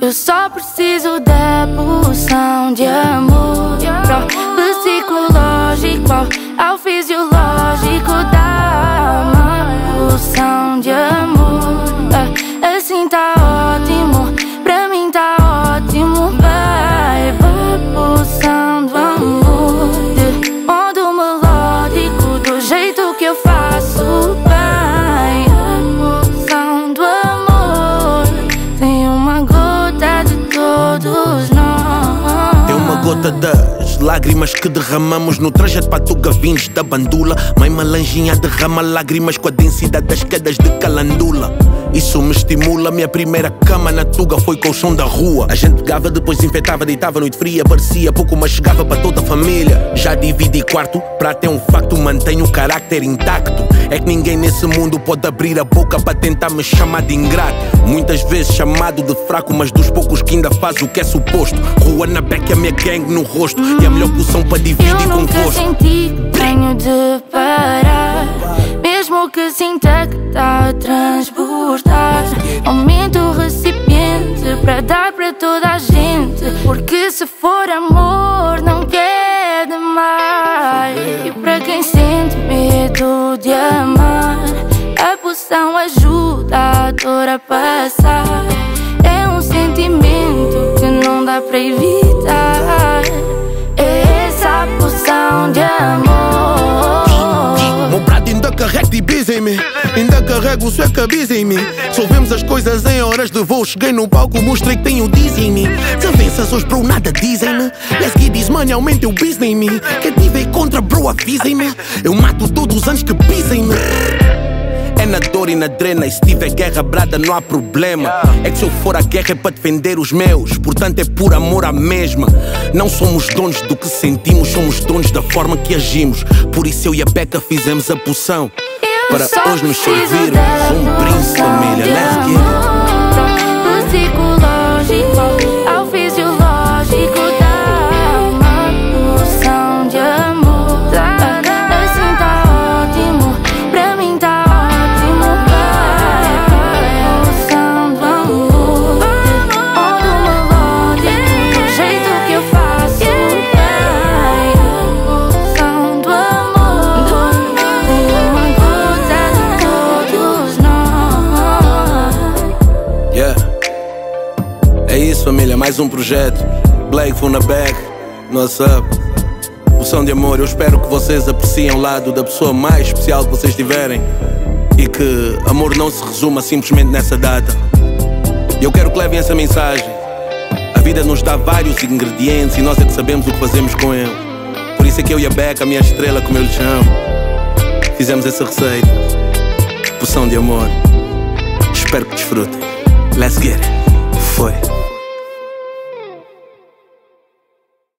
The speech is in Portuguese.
Eu só preciso da poção de amor, psicológico ao fisiológico da poção de amor. Assim tá ótimo, pra mim tá ótimo. Vai, poção do amor, de modo melódico, do jeito que eu faço. Vai, poção do amor, tem uma gota de todos nós. Tem uma gota das lágrimas que derramamos no trajeto para Tuga vindos da bandula. Mãe Malanjinha derrama lágrimas com a densidade das quedas de calandula. Isso me estimula, minha primeira cama na Tuga foi colchão da rua. A gente pegava, depois desinfetava, deitava noite fria. Parecia pouco, mas chegava para toda a família. Já dividi quarto, pra ter um facto, mantenho o carácter intacto. É que ninguém nesse mundo pode abrir a boca para tentar me chamar de ingrato. Muitas vezes chamado de fraco, mas dos poucos que ainda faz o que é suposto. Rua na beca, minha gang no rosto. E a melhor poção para dividir com gosto. Eu nunca senti que tenho de parar, mesmo que sinta que tá a transbordar. Aumento o recipiente para dar para toda a gente, porque se for amor não quer demais. E para quem sente medo de amar, a poção ajuda a dor a passar. É um sentimento que não dá para evitar. É essa poção de amor. Meu brado ainda carrega de bis em mim, ainda carrego sua cabeça em mim. Solvemos as coisas em horas de voo. Cheguei no palco, mostrei que tenho diz em mim. Desavenças hoje, bro, nada dizem-me. Let's get this money, aumenta o business em mim. Quem tiver contra, bro, avisem-me. Eu mato todos os anos que pisem-me. É na dor e na drena, e se tiver guerra brada não há problema. É que se eu for à guerra é para defender os meus, portanto é por amor à mesma. Não somos donos do que sentimos, somos donos da forma que agimos. Por isso eu e a Beca fizemos a poção para hoje nos servirmos um brinde, família. Let's get it. Psicológico ao fisiológico dá uma poção de amor. Assim tá ótimo, pra mim tá ótimo. Vai, poção do amor, modo melódico, do jeito que eu faço. Vai, poção do amor, tem uma gota de todos nós. Yeah. É isso, família, mais um projeto. Blake from the back, what's up? Poção de amor, eu espero que vocês apreciem o lado da pessoa mais especial que vocês tiverem. E que amor não se resuma simplesmente nessa data. Eu quero que levem essa mensagem. A vida nos dá vários ingredientes e nós é que sabemos o que fazemos com ele. Por isso é que eu e a Beca, a minha estrela, como eu lhe chamo, fizemos essa receita. Poção de amor. Espero que desfrutem. Let's get it.